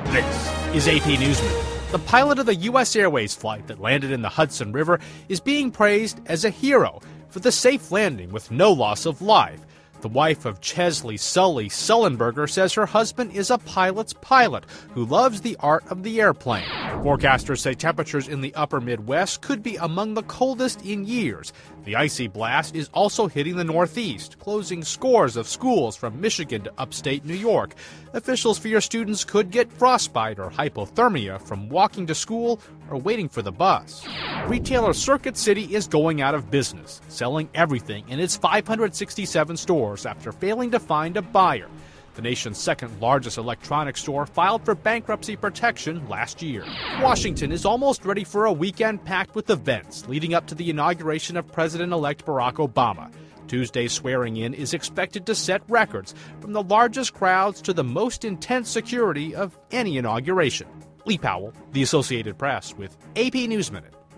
This is AP News Minute. The pilot of the U.S. Airways flight that landed in the Hudson River is being praised as a hero for the safe landing with no loss of life. The wife of Chesley Sully Sullenberger says her husband is a pilot's pilot who loves the art of the airplane. Forecasters say temperatures in the upper Midwest could be among the coldest in years. The icy blast is also hitting the Northeast, closing scores of schools from Michigan to upstate New York. Officials fear students could get frostbite or hypothermia from walking to school or waiting for the bus. Retailer Circuit City is going out of business, selling everything in its 567 stores after failing to find a buyer. The nation's second largest electronics store filed for bankruptcy protection last year. Washington is almost ready for a weekend packed with events leading up to the inauguration of President-elect Barack Obama. Tuesday's swearing-in is expected to set records, from the largest crowds to the most intense security of any inauguration. Lee Powell, The Associated Press, with AP News Minute.